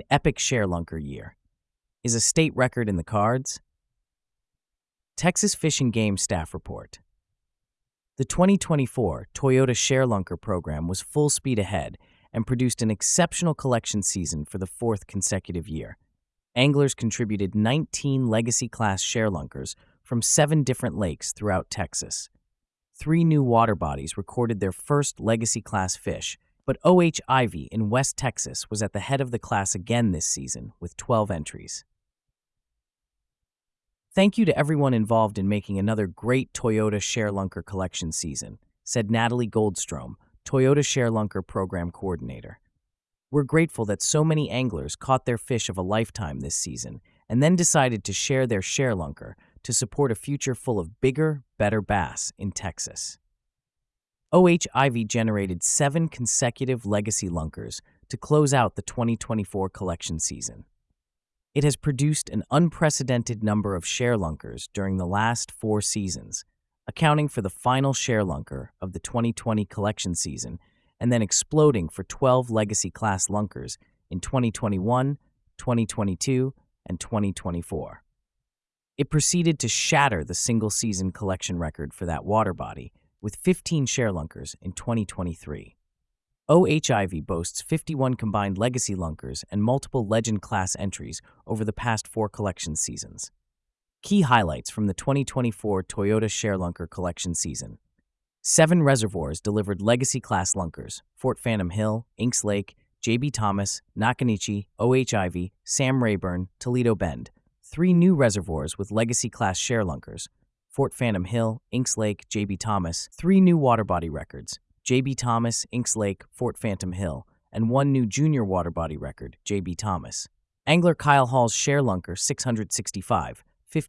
epic ShareLunker year. Is a state record in the cards? Texas Fish and Game Staff Report. The 2024 Toyota ShareLunker program was full speed ahead and produced an exceptional collection season for the fourth consecutive year. Anglers contributed 19 legacy-class ShareLunkers from 7 different lakes throughout Texas. 3 new water bodies recorded their first legacy-class fish, but O.H. Ivy in West Texas was at the head of the class again this season with 12 entries. Thank you to everyone involved in making another great Toyota ShareLunker collection season, said Natalie Goldstrom, Toyota ShareLunker Program Coordinator. We're grateful that so many anglers caught their fish of a lifetime this season and then decided to share their ShareLunker to support a future full of bigger, better bass in Texas. O.H. Ivy generated 7 consecutive legacy lunkers to close out the 2024 collection season. It has produced an unprecedented number of ShareLunkers during the last 4 seasons, accounting for the final ShareLunker of the 2020 collection season and then exploding for 12 legacy-class lunkers in 2021, 2022, and 2024. It proceeded to shatter the single-season collection record for that water body with 15 ShareLunkers in 2023. O.H. Ivy boasts 51 combined legacy lunkers and multiple legend-class entries over the past 4 collection seasons. Key highlights from the 2024 Toyota ShareLunker collection season. 7 reservoirs delivered legacy-class lunkers: Fort Phantom Hill, Inks Lake, J.B. Thomas, Nakanichi, O.H. Ivy, Sam Rayburn, Toledo Bend. 3 new reservoirs with legacy-class ShareLunkers: Fort Phantom Hill, Inks Lake, J.B. Thomas. 3 new water body records: J.B. Thomas, Inks Lake, Fort Phantom Hill, and 1 new junior water body record, J.B. Thomas. Angler Kyle Hall's ShareLunker 665,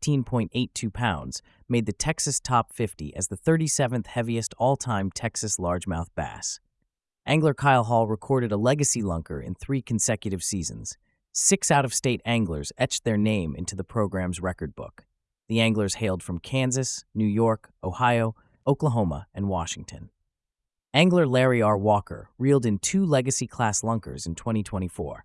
15.82 pounds, made the Texas Top 50 as the 37th heaviest all-time Texas largemouth bass. Angler Kyle Hall recorded a legacy lunker in 3 consecutive seasons. 6 out-of-state anglers etched their name into the program's record book. The anglers hailed from Kansas, New York, Ohio, Oklahoma, and Washington. Angler Larry R. Walker reeled in 2 legacy-class lunkers in 2024.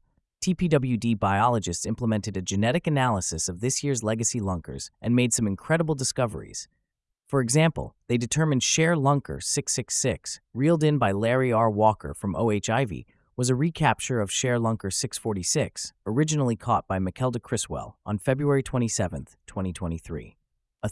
TPWD biologists implemented a genetic analysis of this year's legacy lunkers and made some incredible discoveries. For example, they determined ShareLunker 666, reeled in by Larry R. Walker from O.H. Ivy, was a recapture of ShareLunker 646, originally caught by Makelda Criswell on February 27, 2023. A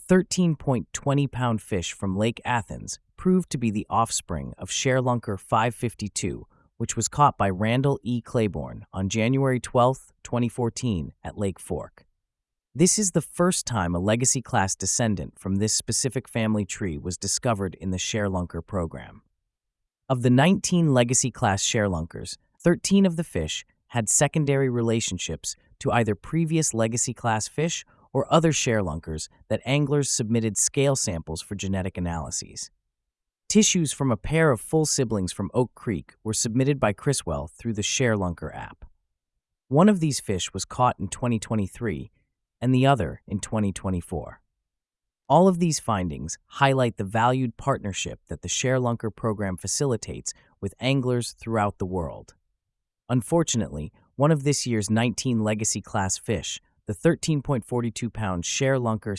13.20-pound fish from Lake Athens proved to be the offspring of ShareLunker 552, which was caught by Randall E. Claiborne on January 12, 2014 at Lake Fork. This is the first time a legacy-class descendant from this specific family tree was discovered in the ShareLunker program. Of the 19 legacy-class ShareLunkers, 13 of the fish had secondary relationships to either previous legacy-class fish or other ShareLunkers that anglers submitted scale samples for genetic analyses. Tissues from a pair of full siblings from Oak Creek were submitted by Criswell through the ShareLunker app. One of these fish was caught in 2023 and the other in 2024. All of these findings highlight the valued partnership that the ShareLunker program facilitates with anglers throughout the world. Unfortunately, one of this year's 19 legacy-class fish, the 13.42-pound ShareLunker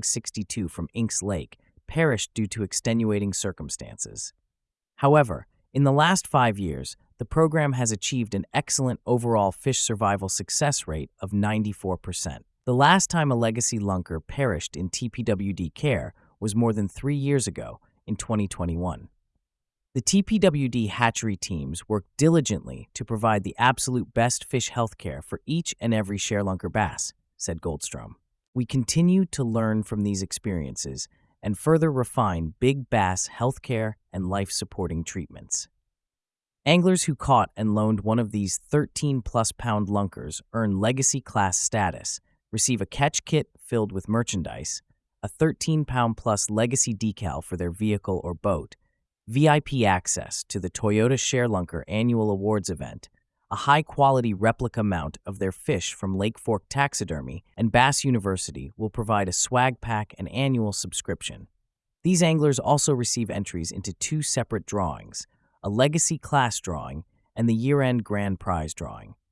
662 from Inks Lake, perished due to extenuating circumstances. However, in the last 5 years, the program has achieved an excellent overall fish survival success rate of 94%. The last time a legacy lunker perished in TPWD care was more than 3 years ago, in 2021. The TPWD hatchery teams work diligently to provide the absolute best fish health care for each and every ShareLunker bass, said Goldstrom. We continue to learn from these experiences and further refine big bass healthcare and life-supporting treatments. Anglers who caught and loaned one of these 13-plus pound lunkers earn legacy class status, receive a catch kit filled with merchandise, a 13-pound-plus legacy decal for their vehicle or boat, VIP access to the Toyota ShareLunker annual awards event, a high-quality replica mount of their fish from Lake Fork Taxidermy, and Bass University will provide a swag pack and annual subscription. These anglers also receive entries into 2 separate drawings, a legacy class drawing and the year-end grand prize drawing.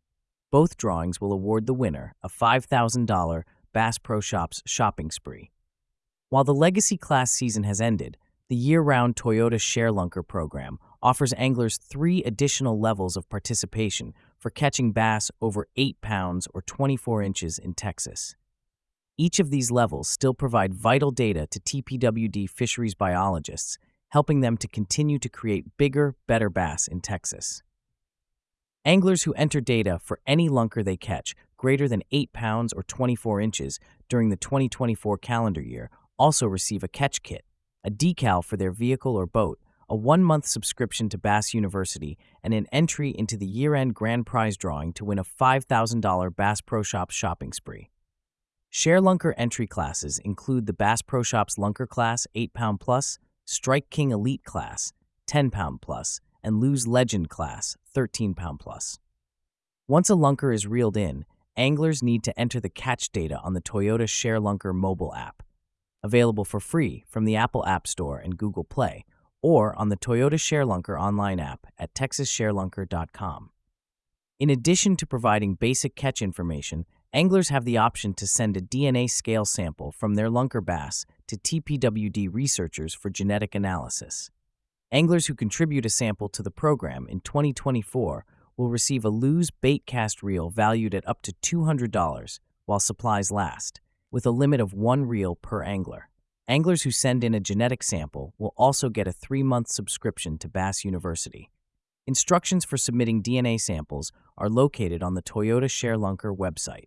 Both drawings will award the winner a $5,000 Bass Pro Shops shopping spree. While the Legacy Class season has ended, the year-round Toyota ShareLunker program offers anglers 3 additional levels of participation for catching bass over 8 pounds or 24 inches in Texas. Each of these levels still provide vital data to TPWD fisheries biologists, helping them to continue to create bigger, better bass in Texas. Anglers who enter data for any lunker they catch greater than 8 pounds or 24 inches during the 2024 calendar year also receive a catch kit, a decal for their vehicle or boat, a 1-month subscription to Bass University, and an entry into the year-end grand prize drawing to win a $5,000 Bass Pro Shops shopping spree. ShareLunker entry classes include the Bass Pro Shops Lunker Class 8-pound plus, Strike King Elite Class 10-pound plus, and Lose Legend Class 13-pound plus. Once a lunker is reeled in, anglers need to enter the catch data on the Toyota ShareLunker mobile app, available for free from the Apple App Store and Google Play, or on the Toyota ShareLunker online app at texassharelunker.com. In addition to providing basic catch information, anglers have the option to send a DNA scale sample from their lunker bass to TPWD researchers for genetic analysis. Anglers who contribute a sample to the program in 2024 will receive a Lose bait cast reel valued at up to $200 while supplies last, with a limit of 1 reel per angler. Anglers who send in a genetic sample will also get a 3-month subscription to Bass University. Instructions for submitting DNA samples are located on the Toyota ShareLunker website.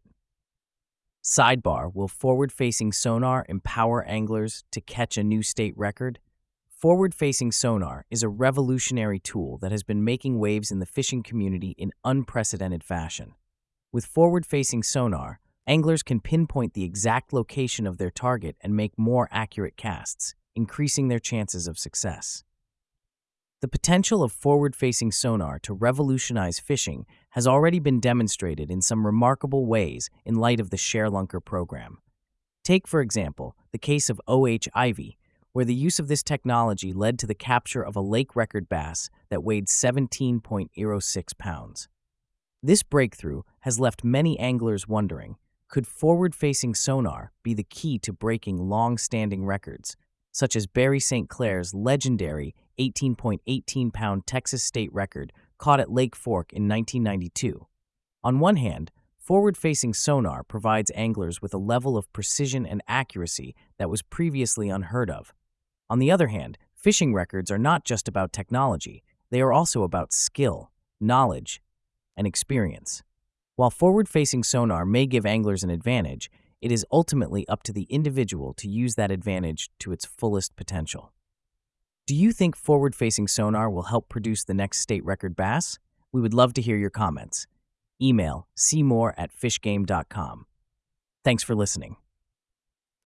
Sidebar: will forward-facing sonar empower anglers to catch a new state record? Forward-facing sonar is a revolutionary tool that has been making waves in the fishing community in unprecedented fashion. With forward-facing sonar, anglers can pinpoint the exact location of their target and make more accurate casts, increasing their chances of success. The potential of forward-facing sonar to revolutionize fishing has already been demonstrated in some remarkable ways in light of the ShareLunker program. Take, for example, the case of O.H. Ivy, where the use of this technology led to the capture of a lake record bass that weighed 17.06 pounds. This breakthrough has left many anglers wondering, could forward-facing sonar be the key to breaking long-standing records, such as Barry St. Clair's legendary 18.18-pound Texas state record caught at Lake Fork in 1992. On one hand, forward-facing sonar provides anglers with a level of precision and accuracy that was previously unheard of. On the other hand, fishing records are not just about technology, they are also about skill, knowledge, and experience. While forward-facing sonar may give anglers an advantage, it is ultimately up to the individual to use that advantage to its fullest potential. Do you think forward-facing sonar will help produce the next state record bass? We would love to hear your comments. Email cmore@fishgame.com. Thanks for listening.